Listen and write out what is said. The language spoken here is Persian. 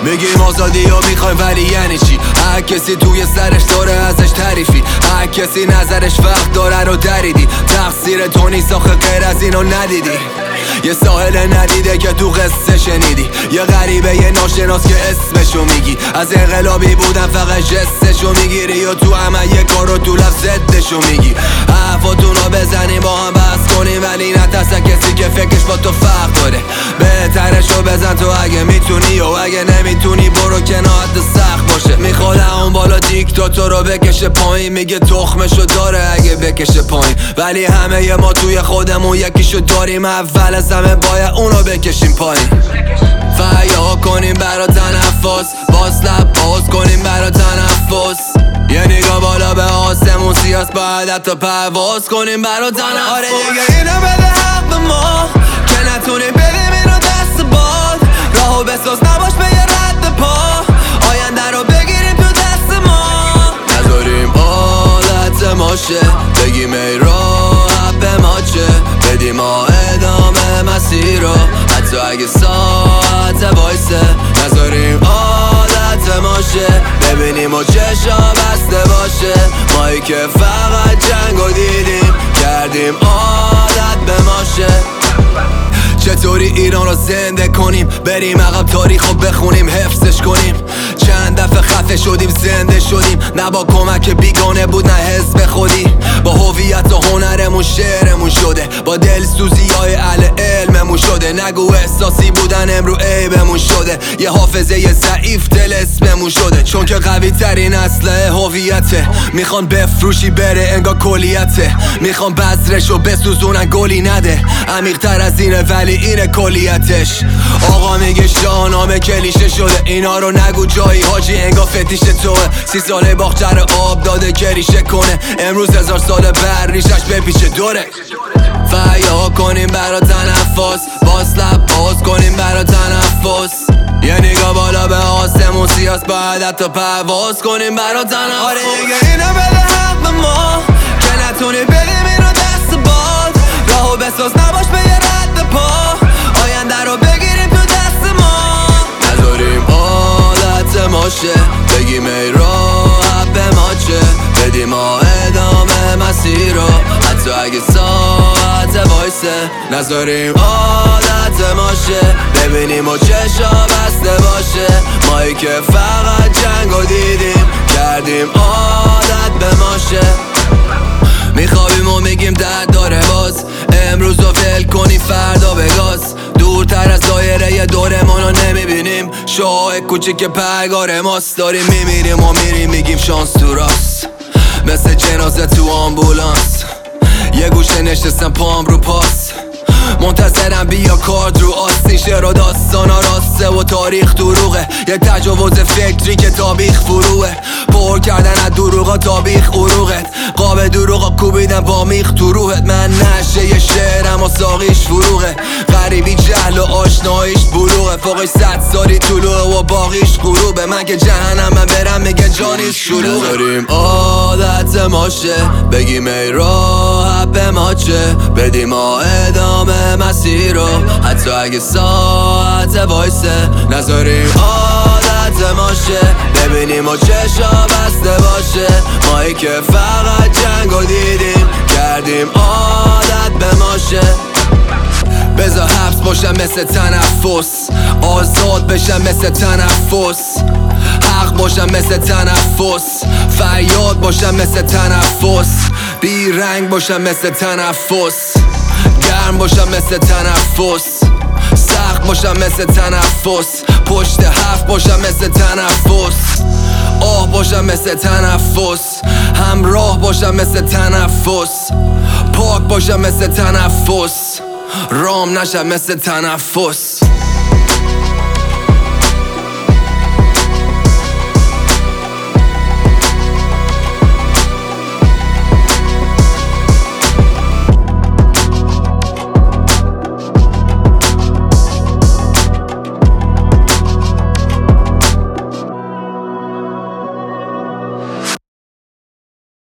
میگیم آزادی رو میخوایم ولی یعنی چی؟ هر کسی توی سرش داره ازش تعریفی، هر کسی نظرش وقت داره رو دریدی. تقصیر تو نیست آخه غیر از اینو ندیدی. یه ساحل ندیده که تو قصه شنیدی، یه غریبه یه ناشناس که اسمشو میگی. از انقلابی بودن فقط جستشو میگیری یا تو عمل یه کار رو تو لفظ ضدشو میگی. حرفاتونو بزنیم با هم بحث کنیم ولی نترسه کسی که فکرش با تو فرق داره. بهترشو بزن تو اگه میتونی و اگه نمیتونی برو کنار حد سخت باشه. میخواد اون بالا دیکتاتور رو بکشه پایین، میگه تخمشو داره اگه بکشه پایین. ولی همه ما توی خودمون یکیشو داریم، اول از همه باید اونو بکشیم پایین. فریاد کنیم برا تنفس، باز لب باز کنیم برا تنفس. یه نگاه بالا به آسمون سیاس، باید حتی پرواز کنیم برا تنفس. آره دیگه اینو بده حق به ما که نتونیم بدیم اینو دست باد. راهو بساز نباش به یه رد پا، آینده رو بگیریم تو دست ما. نذاریم حالت ماشه بگیم ای راه به ما چه، بدیم ما ادامه مسیر رو حتی اگه ساعت وایسه. نذاریم عادت ماشه ببینیم و چشا بسته باشه. مایی که فقط جنگو دیدیم کردیم عادت به ماشه. چطوری ایران رو زنده کنیم، بریم عقب تاریخو بخونیم حفظش کنیم. چند دفعه خفه شدیم زنده شدیم، نه با کمک بیگانه بود نه حزب خودی. با هویت و هنرمون شعرمون شده، با دلسوزی های اهل علممون شده. نگو احساسی بودن امرو عیبمون شده، یه حافظه ضعیف دل اسممون شده. چون که قوی ترین اسلحه هویته، میخوان بفروشی بره انگار کلیته. میخوان بذرشو بسوزونن گلی نده، عمیق تر از اینه ولی اینه کلیتش. آقا میگه شاهنامه کلیشه شده، اینا رو نگو جایی حاجی انگار فتیش توه. 30 ساله باختر آب داده که ریشه کنه، امروز 1000 ساله بر ریشش بپیچه دوره. فریاد کنیم برا تنفس، باز لب باز کنیم برا تنفس. یه نگاه بالا به آسمون سیاس، باید حتی پرواز کنیم برا تنفس. آره دیگه اینو بده حق به ما که نتونیم بدیم اینو دست باد. راهو بساز نباش به یه رد پا، آینده رو بگیریم تو دست ما. نذاریم حالت ماشه بگیم ای راه به ما چه، بدیم ما ادامه مسیر رو حتی اگه ساعت وایسه. نذاریم عادت ماشه ببینیم و چشا بسته باشه. مایی که فقط جنگو دیدیم کردیم عادت به ماشه. میخوابیم و میگیم درد داره باز، امروز رو ول کنی فردا بگاز. دورتر از دایره دورمون رو نمیبینیم، شاه کوچیک پرگار ماست. داریم میمیریم و میریم میگیم شانس تو راست، مثل جنازه تو آمبولانس. یه گوشه نشستم پام رو پاس، منتظرم بیا کارد رو آستین. شعر و داستانا راسته و تاریخ دروغه، یه تجاوز فکری که تابیخ فروه. پر کردن از دروغا تابیخ عروقت، قاب دروغا کوبیدن با میخ تو روحت. من نشه یه شعرم و ساقیش فروغه، غریبی جهل و آشناییش بلوغه. فوقش 100 سالی طلوعه و باقیش غروبه. من که جهنم من برم میگه جانیش شروعه. نذاریم عادت ماشه بگیم ای راه به ما چه، بدیم ما ادامه مسیر رو حتی اگه ساعت وایسه. نذاریم عادت ماشه ببینیم و چشا بسته باشه. مایی که فقط جنگو دیدیم کردیم عادت به ماشه. بذار حبس باشم مثل تنفس، آزاد بشم مثل تنفس. حق باشم مثل تنفس، فریاد باشم مثل تنفس. بی رنگ باشم مثل تنفس، گرم باشم مثل تنفس. سخت باشم مثل تنفس، پشت حرف باشم مثل تنفس. آه باشم مثل تنفس، همراه باشم مثل تنفس. پاک باشم مثل تنفس، رام نشم مثل تنفس.